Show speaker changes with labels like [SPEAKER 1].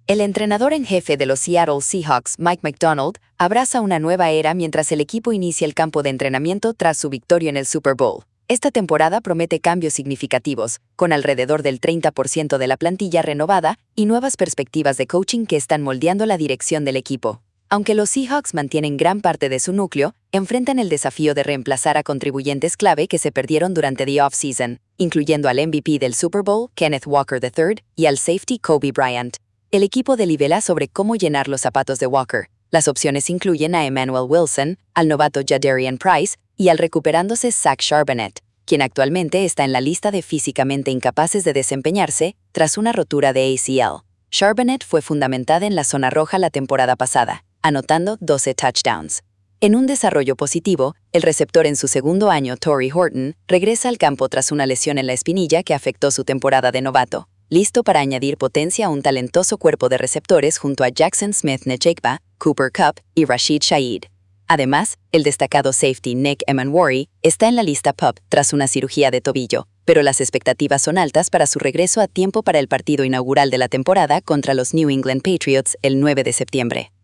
[SPEAKER 1] El entrenador en jefe de los Seattle Seahawks, Mike Macdonald, abraza una nueva era mientras el equipo inicia el campo de entrenamiento tras su victoria en el Super Bowl. Esta temporada promete cambios significativos, con alrededor del 30% de la plantilla renovada y nuevas perspectivas de coaching que están moldeando la dirección del equipo. Aunque los Seahawks mantienen gran parte de su núcleo, enfrentan el desafío de reemplazar a contribuyentes clave que se perdieron durante the off-season, incluyendo al MVP del Super Bowl, Kenneth Walker III, y al safety Kobe Bryant. El equipo delibera sobre cómo llenar los zapatos de Walker. Las opciones incluyen a Emmanuel Wilson, al novato Jadarian Price y al recuperándose Zach Charbonnet, quien actualmente está en la lista de físicamente incapaces de desempeñarse tras una rotura de ACL. Charbonnet fue fundamentada en la zona roja la temporada pasada, anotando 12 touchdowns. En un desarrollo positivo, el receptor en su segundo año, Torrey Horton, regresa al campo tras una lesión en la espinilla que afectó su temporada de novato, listo para añadir potencia a un talentoso cuerpo de receptores junto a Jackson Smith-Njigba, Cooper Kupp y Rashid Shaheed. Además, el destacado safety Nick Emanwari está en la lista PUP tras una cirugía de tobillo, pero las expectativas son altas para su regreso a tiempo para el partido inaugural de la temporada contra los New England Patriots el 9 de septiembre.